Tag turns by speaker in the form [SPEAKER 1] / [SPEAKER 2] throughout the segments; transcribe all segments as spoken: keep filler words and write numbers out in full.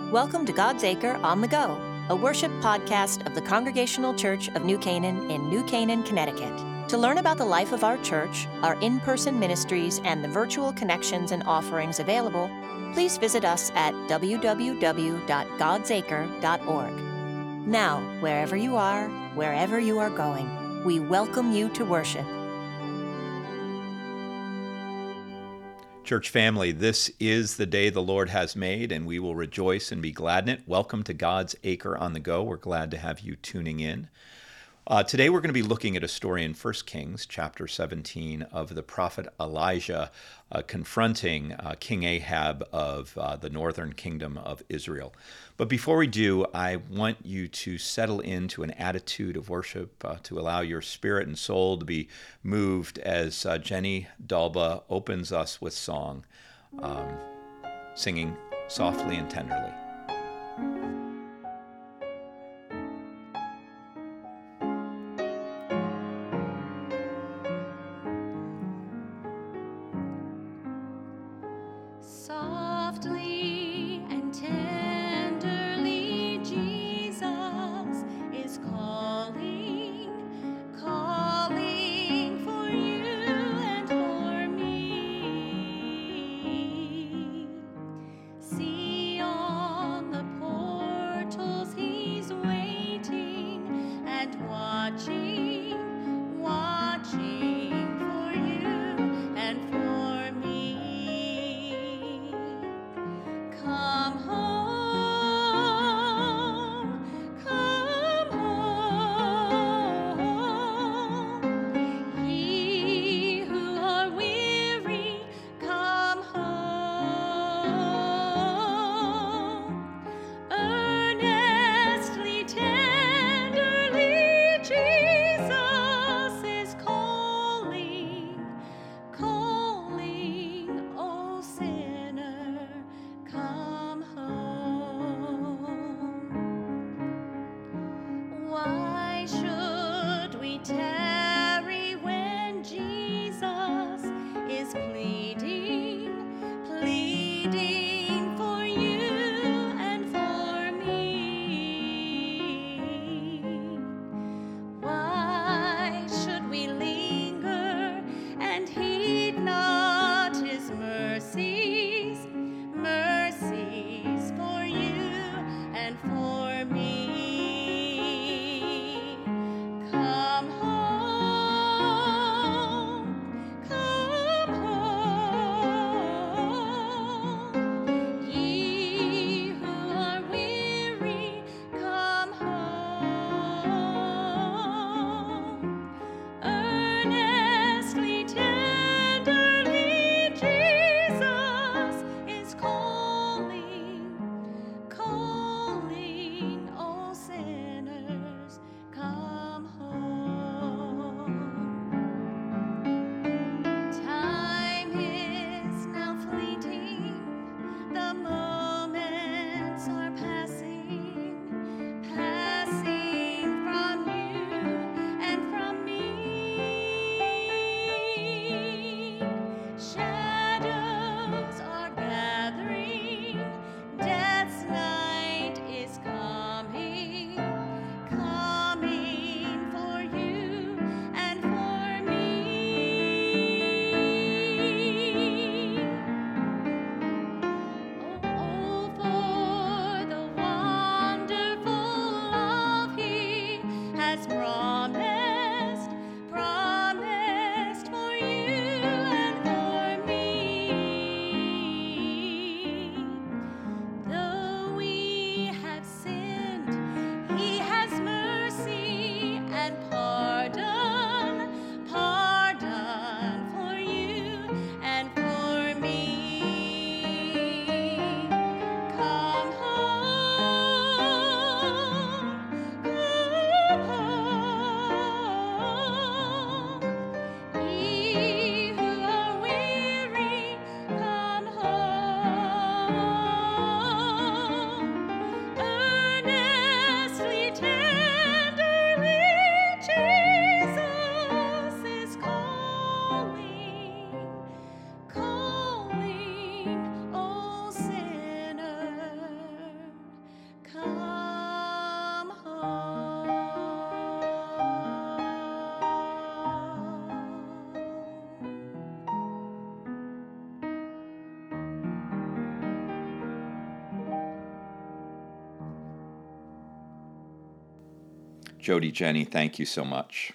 [SPEAKER 1] Welcome to God's Acre on the Go, a worship podcast of the Congregational Church of New Canaan in New Canaan, Connecticut. To learn about the life of our church, our in-person ministries, and the virtual connections and offerings available, please visit us at w w w dot gods acre dot org. Now, wherever you are, wherever you are going, we welcome you to worship.
[SPEAKER 2] Church family, this is the day the Lord has made, and we will rejoice and be glad in it. Welcome to God's Acre on the Go. We're glad to have you tuning in. Uh, today we're going to be looking at a story in First Kings chapter seventeen of the prophet Elijah uh, confronting uh, King Ahab of uh, the northern kingdom of Israel. But before we do, I want you to settle into an attitude of worship, uh, to allow your spirit and soul to be moved as uh, Jenny Dalba opens us with song, um, singing softly and tenderly.
[SPEAKER 3] Softly and tenderly, Jesus is calling, calling for you and for me. See on the portals he's waiting and watching, watching for you and for me.
[SPEAKER 2] Jody, Jenny, thank you so much.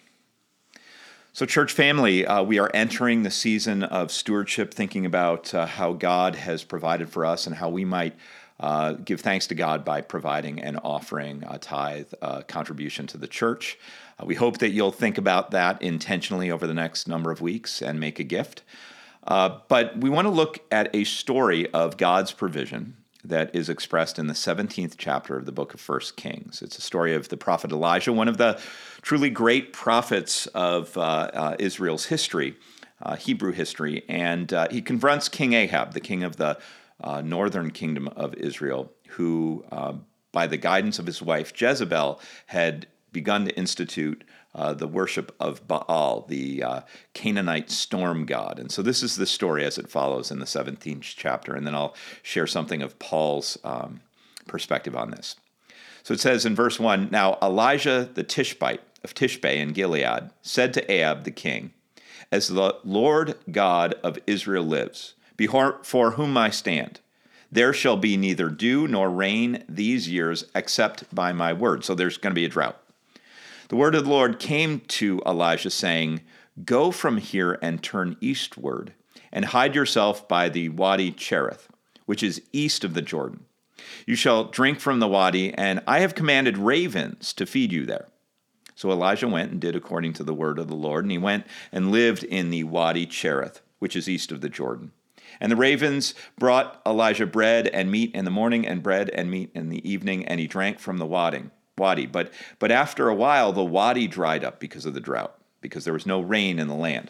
[SPEAKER 2] So, church family, uh, we are entering the season of stewardship, thinking about uh, how God has provided for us and how we might uh, give thanks to God by providing and offering a tithe uh, contribution to the church. Uh, we hope that you'll think about that intentionally over the next number of weeks and make a gift. Uh, but we want to look at a story of God's provision that is expressed in the seventeenth chapter of the book of First Kings. It's a story of the prophet Elijah, one of the truly great prophets of uh, uh, Israel's history, uh, Hebrew history, and uh, he confronts King Ahab, the king of the uh, northern kingdom of Israel, who, uh, by the guidance of his wife Jezebel, had begun to institute uh, the worship of Baal, the uh, Canaanite storm god. And so this is the story as it follows in the seventeenth chapter, and then I'll share something of Paul's um, perspective on this. So it says in verse one, "Now Elijah the Tishbite of Tishbe in Gilead said to Ahab the king, As the Lord God of Israel lives, before whom I stand, there shall be neither dew nor rain these years except by my word." So there's going to be a drought. "The word of the Lord came to Elijah, saying, Go from here and turn eastward, and hide yourself by the Wadi Cherith, which is east of the Jordan. You shall drink from the wadi, and I have commanded ravens to feed you there." So Elijah went and did according to the word of the Lord, and he went and lived in the Wadi Cherith, which is east of the Jordan. And the ravens brought Elijah bread and meat in the morning, and bread and meat in the evening, and he drank from the wadi. Wadi, but but after a while the wadi dried up because of the drought, because there was no rain in the land.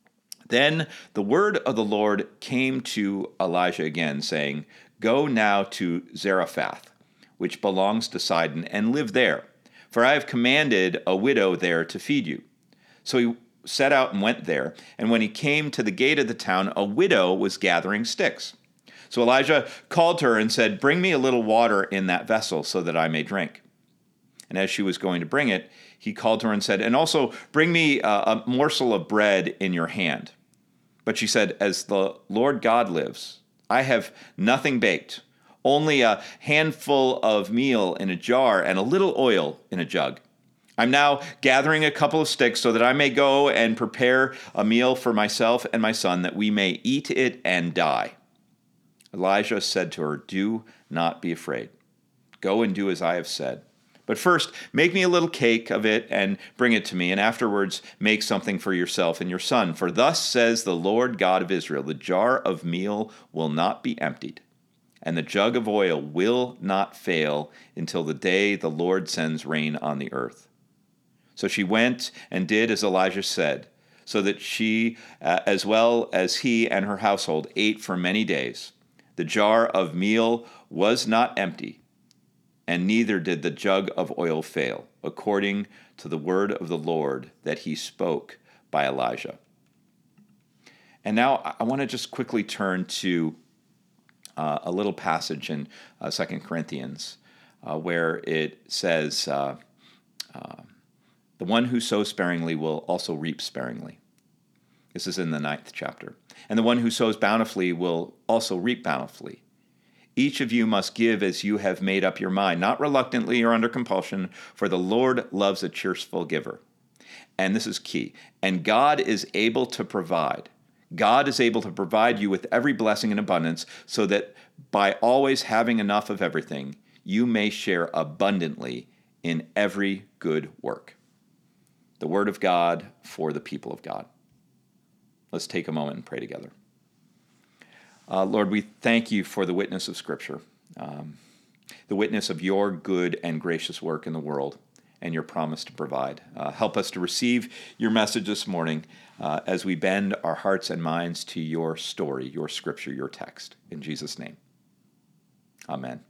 [SPEAKER 2] Then the word of the Lord came to Elijah again, saying, "Go now to Zarephath, which belongs to Sidon, and live there, for I have commanded a widow there to feed you." So he set out and went there, and when he came to the gate of the town, a widow was gathering sticks. So Elijah called to her and said, "Bring me a little water in that vessel so that I may drink." And as she was going to bring it, he called to her and said, "And also bring me a, a morsel of bread in your hand." But she said, "As the Lord God lives, I have nothing baked, only a handful of meal in a jar and a little oil in a jug. I'm now gathering a couple of sticks so that I may go and prepare a meal for myself and my son, that we may eat it and die." Elijah said to her, "Do not be afraid. Go and do as I have said. But first, make me a little cake of it and bring it to me, and afterwards make something for yourself and your son. For thus says the Lord God of Israel, the jar of meal will not be emptied, and the jug of oil will not fail until the day the Lord sends rain on the earth." So she went and did as Elijah said, so that she, uh, as well as he and her household, ate for many days. The jar of meal was not empty, and neither did the jug of oil fail, according to the word of the Lord that he spoke by Elijah. And now I want to just quickly turn to uh, a little passage in uh, Second Corinthians uh, where it says, uh, uh, "The one who sows sparingly will also reap sparingly." This is in the ninth chapter. "And the one who sows bountifully will also reap bountifully. Each of you must give as you have made up your mind, not reluctantly or under compulsion, for the Lord loves a cheerful giver." And this is key. "And God is able to provide. God is able to provide you with every blessing in abundance, so that by always having enough of everything, you may share abundantly in every good work." The word of God for the people of God. Let's take a moment and pray together. Uh, Lord, we thank you for the witness of Scripture, um, the witness of your good and gracious work in the world, and your promise to provide. Uh, help us to receive your message this morning uh, as we bend our hearts and minds to your story, your Scripture, your text. In Jesus' name, amen.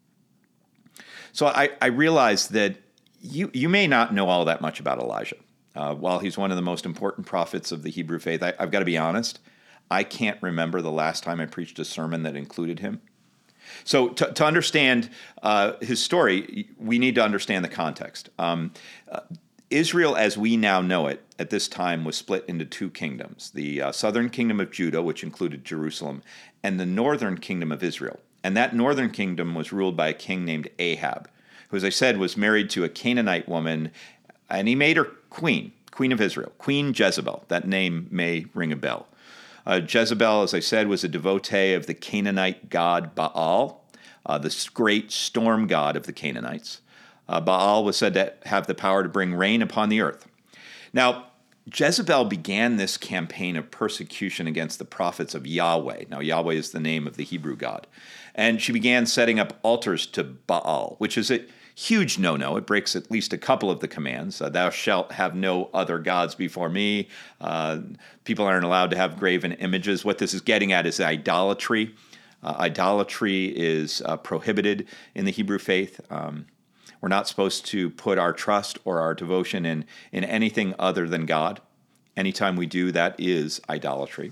[SPEAKER 2] So I, I realize that you, you may not know all that much about Elijah. Uh, while he's one of the most important prophets of the Hebrew faith, I, I've got to be honest, I can't remember the last time I preached a sermon that included him. So to, to understand uh, his story, we need to understand the context. Um, uh, Israel, as we now know it, at this time was split into two kingdoms, the uh, southern kingdom of Judah, which included Jerusalem, and the northern kingdom of Israel. And that northern kingdom was ruled by a king named Ahab, who, as I said, was married to a Canaanite woman and he made her queen, queen of Israel, Queen Jezebel. That name may ring a bell. Uh, Jezebel, as I said, was a devotee of the Canaanite god Baal, uh, this great storm god of the Canaanites. Uh, Baal was said to have the power to bring rain upon the earth. Now, Jezebel began this campaign of persecution against the prophets of Yahweh. Now, Yahweh is the name of the Hebrew God. And she began setting up altars to Baal, which is a huge no-no. It breaks at least a couple of the commands. Uh, Thou shalt have no other gods before me. Uh, people aren't allowed to have graven images. What this is getting at is idolatry. Uh, idolatry is uh, prohibited in the Hebrew faith. Um, we're not supposed to put our trust or our devotion in, in anything other than God. Anytime we do, that is idolatry.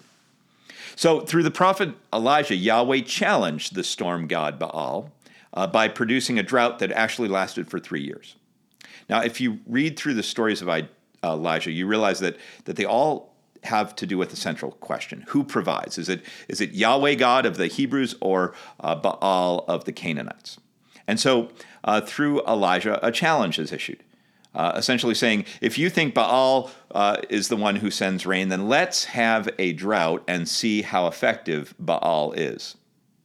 [SPEAKER 2] So through the prophet Elijah, Yahweh challenged the storm god Baal uh, by producing a drought that actually lasted for three years. Now, if you read through the stories of I, uh, Elijah, you realize that, that they all have to do with the central question. Who provides? Is it, is it Yahweh God of the Hebrews or uh, Baal of the Canaanites? And so uh, through Elijah, a challenge is issued. Uh, essentially saying, if you think Baal uh, is the one who sends rain, then let's have a drought and see how effective Baal is.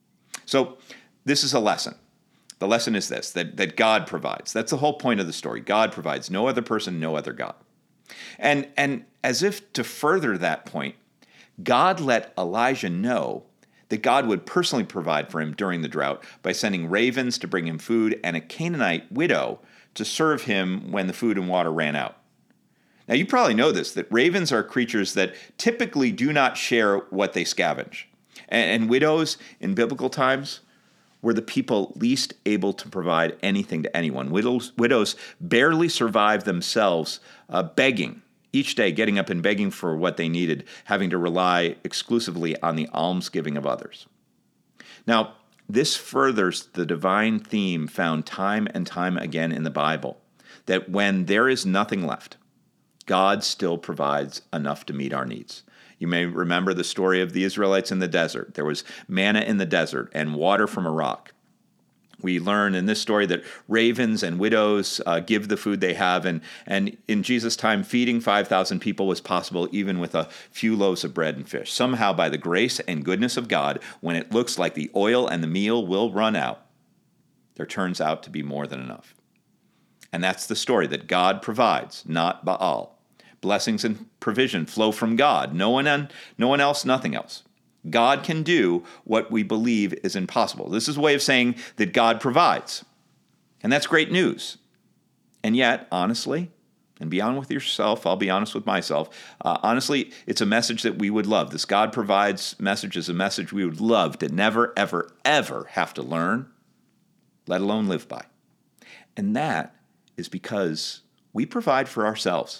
[SPEAKER 2] So this is a lesson. The lesson is this, that, that God provides. That's the whole point of the story. God provides. No other person, no other God. And, and as if to further that point, God let Elijah know that God would personally provide for him during the drought by sending ravens to bring him food and a Canaanite widow to serve him when the food and water ran out. Now, you probably know this, that ravens are creatures that typically do not share what they scavenge. And, and widows in biblical times were the people least able to provide anything to anyone. Widows, widows barely survived themselves uh, begging, each day getting up and begging for what they needed, having to rely exclusively on the almsgiving of others. Now, this furthers the divine theme found time and time again in the Bible, that when there is nothing left, God still provides enough to meet our needs. You may remember the story of the Israelites in the desert. There was manna in the desert and water from a rock. We learn in this story that ravens and widows uh, give the food they have, and, and in Jesus' time, feeding five thousand people was possible even with a few loaves of bread and fish. Somehow, by the grace and goodness of God, when it looks like the oil and the meal will run out, there turns out to be more than enough. And that's the story, that God provides, not Baal. Blessings and provision flow from God. No one, no one else, nothing else. God can do what we believe is impossible. This is a way of saying that God provides. And that's great news. And yet, honestly, and be honest with yourself, I'll be honest with myself, uh, honestly, it's a message that we would love. This God provides message is a message we would love to never, ever, ever have to learn, let alone live by. And that is because we provide for ourselves.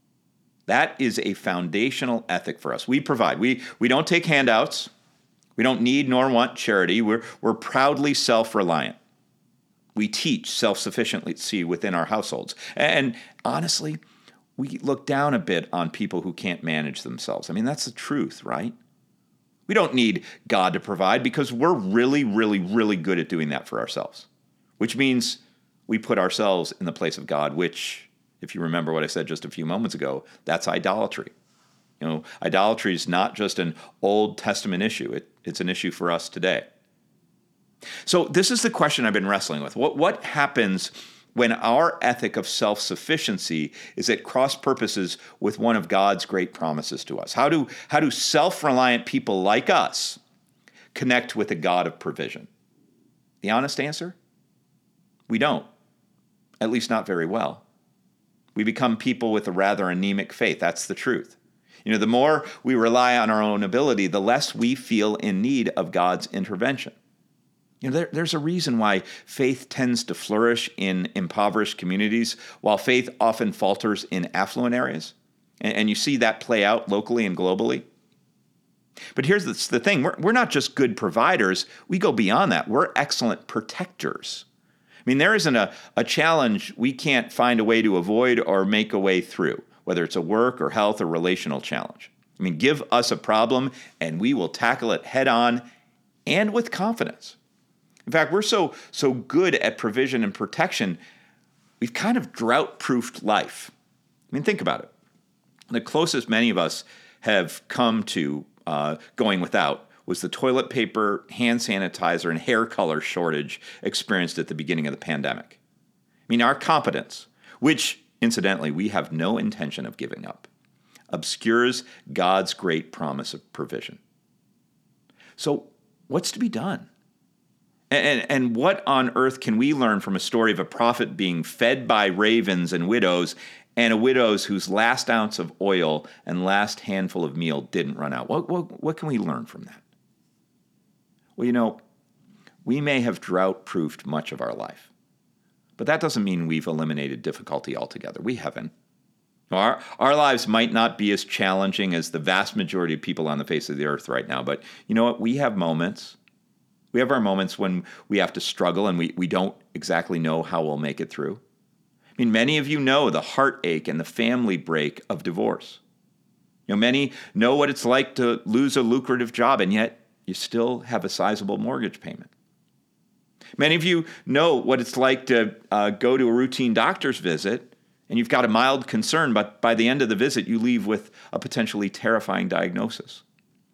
[SPEAKER 2] That is a foundational ethic for us. We provide. We, we don't take handouts. We don't need nor want charity. We're, we're proudly self-reliant. We teach self-sufficiency within our households. And honestly, we look down a bit on people who can't manage themselves. I mean, that's the truth, right? We don't need God to provide because we're really, really, really good at doing that for ourselves, which means we put ourselves in the place of God, which, if you remember what I said just a few moments ago, that's idolatry. You know, idolatry is not just an Old Testament issue. It, it's an issue for us today. So this is the question I've been wrestling with. What, what happens when our ethic of self-sufficiency is at cross purposes with one of God's great promises to us? How do, how do self-reliant people like us connect with a God of provision? The honest answer? We don't. At least not very well. We become people with a rather anemic faith. That's the truth. You know, the more we rely on our own ability, the less we feel in need of God's intervention. You know, there, there's a reason why faith tends to flourish in impoverished communities, while faith often falters in affluent areas. And, and you see that play out locally and globally. But here's the, the thing. We're, we're not just good providers. We go beyond that. We're excellent protectors. I mean, there isn't a, a challenge we can't find a way to avoid or make a way through, whether it's a work or health or relational challenge. I mean, give us a problem and we will tackle it head on and with confidence. In fact, we're so, so good at provision and protection, we've kind of drought-proofed life. I mean, think about it. The closest many of us have come to uh, going without was the toilet paper, hand sanitizer, and hair color shortage experienced at the beginning of the pandemic. I mean, our competence, which, incidentally, we have no intention of giving up, obscures God's great promise of provision. So what's to be done? And, and what on earth can we learn from a story of a prophet being fed by ravens and widows, and a widow's whose last ounce of oil and last handful of meal didn't run out? What, what, what can we learn from that? Well, you know, we may have drought-proofed much of our life, but that doesn't mean we've eliminated difficulty altogether. We haven't. Our, our lives might not be as challenging as the vast majority of people on the face of the earth right now, but you know what? We have moments. We have our moments when we have to struggle and we, we don't exactly know how we'll make it through. I mean, many of you know the heartache and the family break of divorce. You know, many know what it's like to lose a lucrative job, and yet you still have a sizable mortgage payment. Many of you know what it's like to uh, go to a routine doctor's visit, and you've got a mild concern, but by the end of the visit, you leave with a potentially terrifying diagnosis.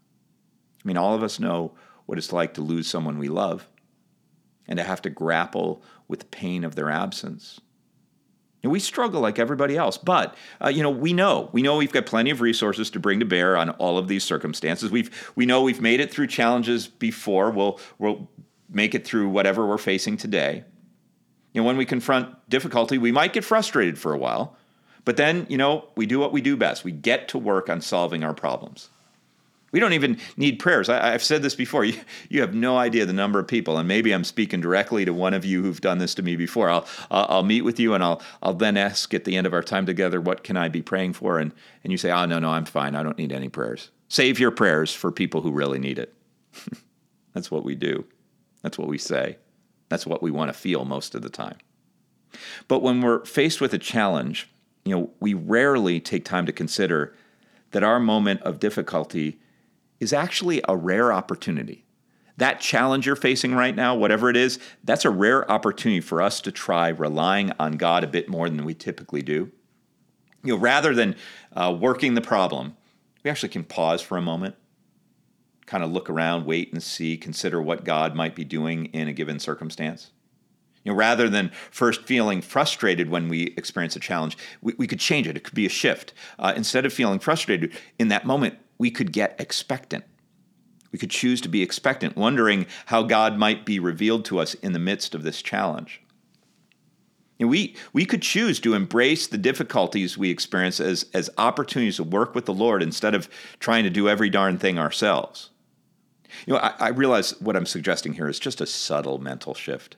[SPEAKER 2] I mean, all of us know what it's like to lose someone we love and to have to grapple with the pain of their absence. And we struggle like everybody else, but uh, you know we know we know we've got plenty of resources to bring to bear on all of these circumstances. We've we know we've made it through challenges before. We'll we'll make it through whatever we're facing today. You know, when we confront difficulty, we might get frustrated for a while, but then you know we do what we do best. We get to work on solving our problems. We don't even need prayers. I, I've said this before. You, you have no idea the number of people, and maybe I'm speaking directly to one of you who've done this to me before. I'll I'll, I'll meet with you, and I'll I'll then ask at the end of our time together, what can I be praying for? And and you say, oh, no, no, I'm fine. I don't need any prayers. Save your prayers for people who really need it. That's what we do. That's what we say. That's what we want to feel most of the time. But when we're faced with a challenge, you know, we rarely take time to consider that our moment of difficulty is actually a rare opportunity. That challenge you're facing right now, whatever it is, that's a rare opportunity for us to try relying on God a bit more than we typically do. You know, rather than uh, working the problem, we actually can pause for a moment, kind of look around, wait and see, consider what God might be doing in a given circumstance. You know, rather than first feeling frustrated when we experience a challenge, we, we could change it. It could be a shift. Uh, instead of feeling frustrated in that moment, we could get expectant. We could choose to be expectant, wondering how God might be revealed to us in the midst of this challenge. You know, we, we could choose to embrace the difficulties we experience as, as opportunities to work with the Lord instead of trying to do every darn thing ourselves. You know, I, I realize what I'm suggesting here is just a subtle mental shift,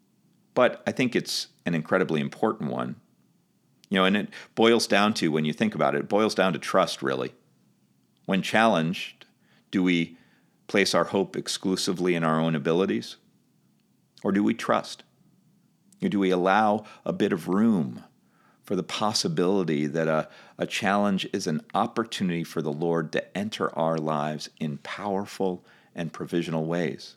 [SPEAKER 2] but I think it's an incredibly important one. You know, and it boils down to, when you think about it, it boils down to trust, really. When challenged, do we place our hope exclusively in our own abilities? Or do we trust? Or do we allow a bit of room for the possibility that a, a challenge is an opportunity for the Lord to enter our lives in powerful and provisional ways?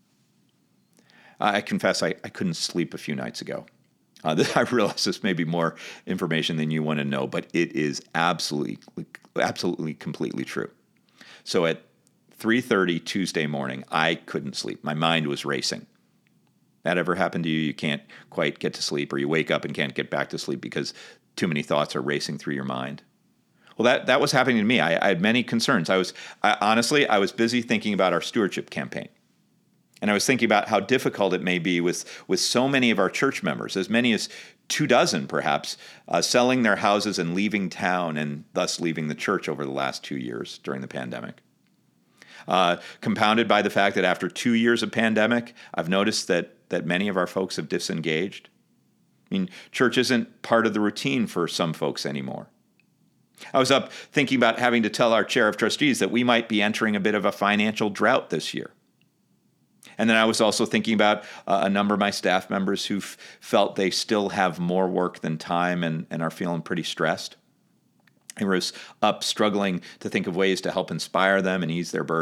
[SPEAKER 2] I confess I, I couldn't sleep a few nights ago. Uh, this, I realize this may be more information than you want to know, but it is absolutely, absolutely, completely true. So at three thirty Tuesday morning, I couldn't sleep. My mind was racing. That ever happened to you? You can't quite get to sleep, or you wake up and can't get back to sleep because too many thoughts are racing through your mind. Well, that, that was happening to me. I, I had many concerns. I was I, honestly, I was busy thinking about our stewardship campaign. And I was thinking about how difficult it may be with, with so many of our church members, as many as two dozen perhaps, uh, selling their houses and leaving town and thus leaving the church over the last two years during the pandemic. Uh, compounded by the fact that after two years of pandemic, I've noticed that that many of our folks have disengaged. I mean, church isn't part of the routine for some folks anymore. I was up thinking about having to tell our chair of trustees that we might be entering a bit of a financial drought this year. And then I was also thinking about uh, a number of my staff members who felt they still have more work than time and, and are feeling pretty stressed. I was up struggling to think of ways to help inspire them and ease their burden.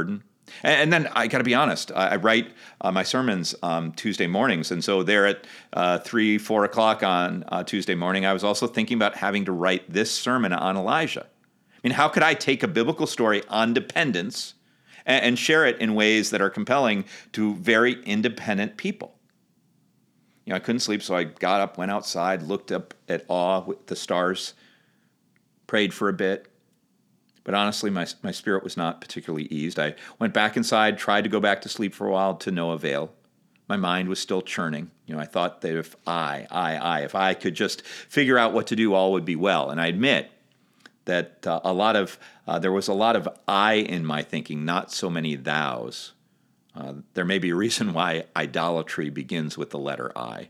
[SPEAKER 2] And, and then I got to be honest, I, I write uh, my sermons um, Tuesday mornings. And so there at uh, three, four o'clock on uh, Tuesday morning, I was also thinking about having to write this sermon on Elijah. I mean, how could I take a biblical story on dependence and, and share it in ways that are compelling to very independent people? You know, I couldn't sleep, so I got up, went outside, looked up at awe with the stars, prayed for a bit. But honestly, my my spirit was not particularly eased. I went back inside, tried to go back to sleep for a while, to no avail. My mind was still churning. You know, I thought that if I, I, I, if I could just figure out what to do, all would be well. And I admit that uh, a lot of uh, there was a lot of I in my thinking, not so many thous. Uh, there may be a reason why idolatry begins with the letter I.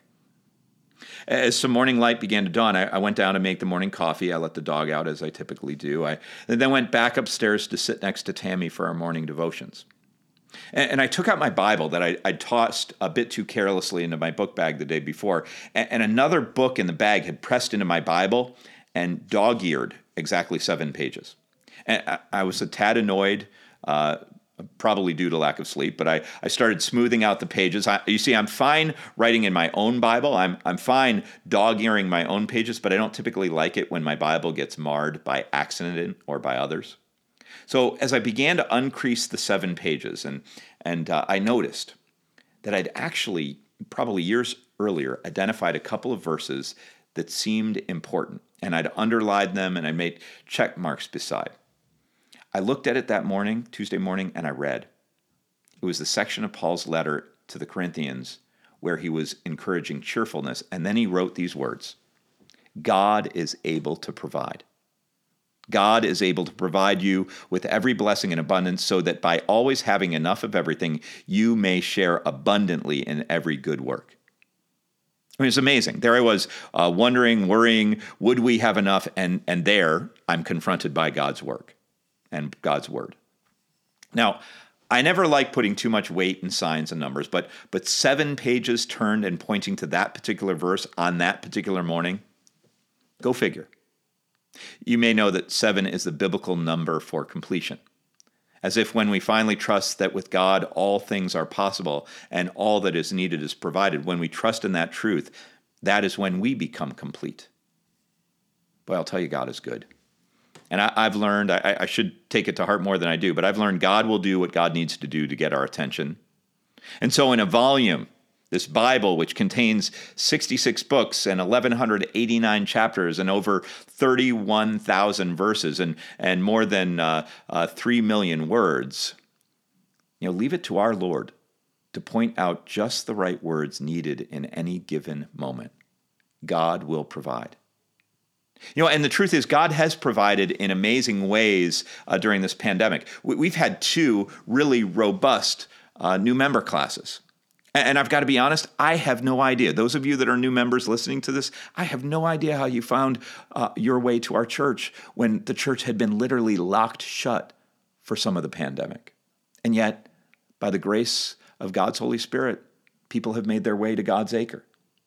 [SPEAKER 2] As some morning light began to dawn, I, I went down to make the morning coffee. I let the dog out, as I typically do. I then went back upstairs to sit next to Tammy for our morning devotions. And, and I took out my Bible that I, I tossed a bit too carelessly into my book bag the day before. And, and another book in the bag had pressed into my Bible and dog-eared exactly seven pages. And I, I was a tad annoyed, uh, probably due to lack of sleep, but I, I started smoothing out the pages. I, you see, I'm fine writing in my own Bible. I'm I'm fine dog-earing my own pages, but I don't typically like it when my Bible gets marred by accident or by others. So as I began to uncrease the seven pages, and, and uh, I noticed that I'd actually, probably years earlier, identified a couple of verses that seemed important, and I'd underlined them, and I made check marks beside. I looked at it that morning, Tuesday morning, and I read. It was the section of Paul's letter to the Corinthians where he was encouraging cheerfulness, and then he wrote these words: God is able to provide. God is able to provide you with every blessing in abundance, so that by always having enough of everything, you may share abundantly in every good work. I mean, it's amazing. There I was, uh, wondering, worrying, would we have enough? And, and there I'm confronted by God's work and God's word. Now, I never like putting too much weight in signs and numbers, but but seven pages turned and pointing to that particular verse on that particular morning, go figure. You may know that seven is the biblical number for completion, as if when we finally trust that with God all things are possible and all that is needed is provided, when we trust in that truth, that is when we become complete. Boy, I'll tell you, God is good. And I, I've learned, I, I should take it to heart more than I do, but I've learned God will do what God needs to do to get our attention. And so in a volume, this Bible, which contains sixty-six books and one thousand one hundred eighty-nine chapters and over thirty-one thousand verses and, and more than uh, uh, three million words, you know, leave it to our Lord to point out just the right words needed in any given moment. God will provide. You know, and the truth is, God has provided in amazing ways uh, during this pandemic. We, we've had two really robust uh, new member classes. And, and I've got to be honest, I have no idea. Those of you that are new members listening to this, I have no idea how you found uh, your way to our church when the church had been literally locked shut for some of the pandemic. And yet, by the grace of God's Holy Spirit, people have made their way to God's acre.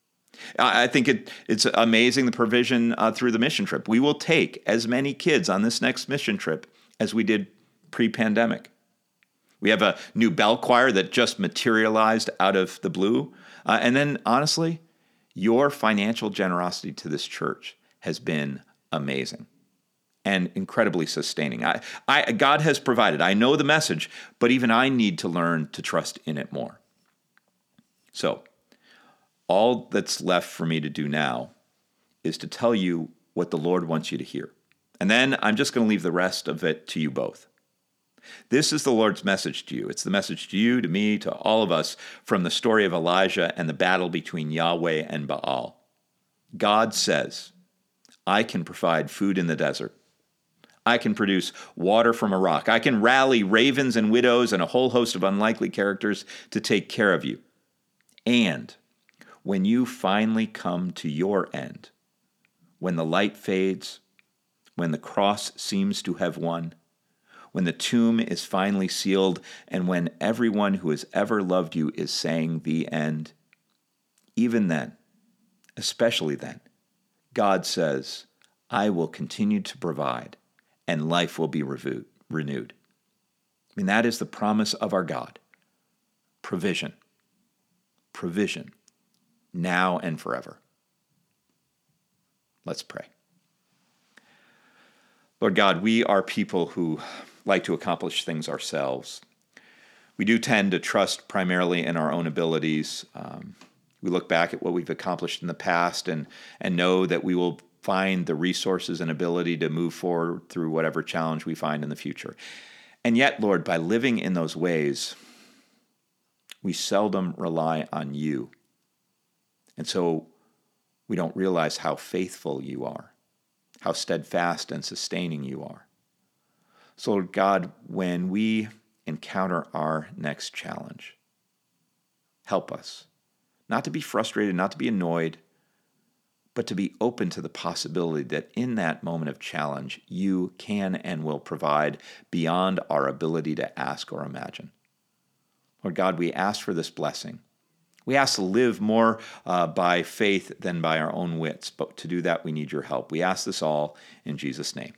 [SPEAKER 2] I think it, it's amazing, the provision uh, through the mission trip. We will take as many kids on this next mission trip as we did pre-pandemic. We have a new bell choir that just materialized out of the blue. Uh, and then, honestly, your financial generosity to this church has been amazing and incredibly sustaining. I, I, God has provided. I know the message, but even I need to learn to trust in it more. So, all that's left for me to do now is to tell you what the Lord wants you to hear. And then I'm just going to leave the rest of it to you both. This is the Lord's message to you. It's the message to you, to me, to all of us from the story of Elijah and the battle between Yahweh and Baal. God says, I can provide food in the desert. I can produce water from a rock. I can rally ravens and widows and a whole host of unlikely characters to take care of you. And when you finally come to your end, when the light fades, when the cross seems to have won, when the tomb is finally sealed, and when everyone who has ever loved you is saying the end, even then, especially then, God says, I will continue to provide, and life will be renewed. mean, that is the promise of our God. Provision. Provision. Now and forever. Let's pray. Lord God, we are people who like to accomplish things ourselves. We do tend to trust primarily in our own abilities. Um, we look back at what we've accomplished in the past and, and know that we will find the resources and ability to move forward through whatever challenge we find in the future. And yet, Lord, by living in those ways, we seldom rely on you. And so we don't realize how faithful you are, how steadfast and sustaining you are. So, Lord God, when we encounter our next challenge, help us not to be frustrated, not to be annoyed, but to be open to the possibility that in that moment of challenge, you can and will provide beyond our ability to ask or imagine. Lord God, we ask for this blessing. We ask to live more uh, by faith than by our own wits, but to do that, we need your help. We ask this all in Jesus' name.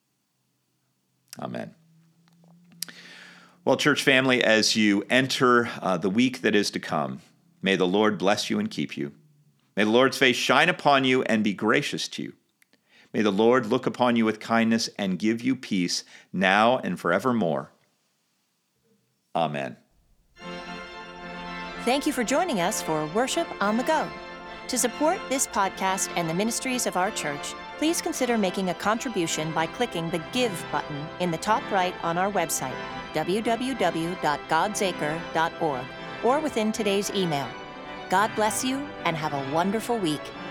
[SPEAKER 2] Amen. Well, church family, as you enter uh, the week that is to come, may the Lord bless you and keep you. May the Lord's face shine upon you and be gracious to you. May the Lord look upon you with kindness and give you peace now and forevermore. Amen.
[SPEAKER 1] Thank you for joining us for Worship on the Go. To support this podcast and the ministries of our church, please consider making a contribution by clicking the Give button in the top right on our website, w w w dot gods acre dot org, or within today's email. God bless you and have a wonderful week.